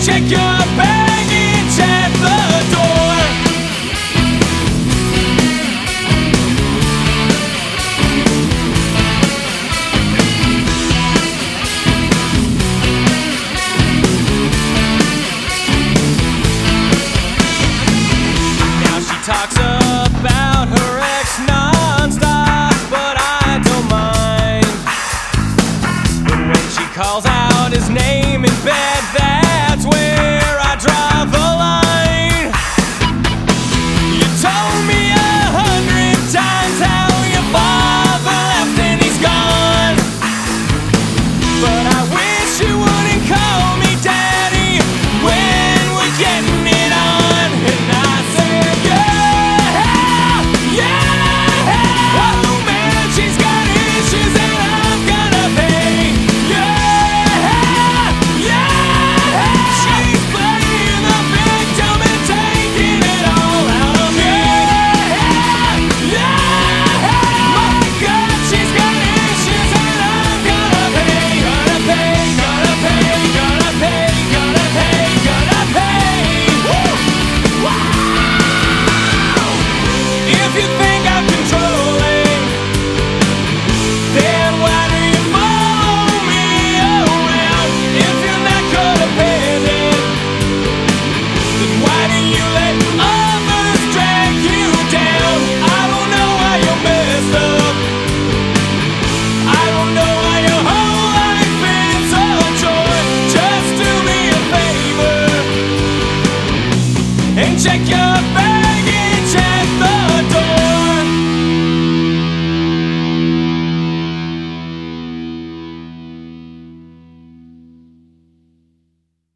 check your baggage at the door. Now she talks about her ex non-stop, but I don't mind. But when she calls out his name in bed, that's where I draw the line. You told me 100 times how your father left and he's gone, but I wish you wouldn't call me daddy when we're getting it on. And I said, yeah, yeah. Oh man, she's got issues and I'm gonna pay. Yeah, yeah. She's playing the victim and taking it all out of me. Yeah, my God, she's got issues and I'm gonna pay. Gonna pay, gonna pay, gonna pay, gonna pay, gonna pay. Woo! Wow! If you think I'm controlling, then why do you follow me around? If you're not codependent, then why do you let others drag you down? I don't know why you're messed up. I don't know why your whole life is a chore. Just do me a favor and check your back.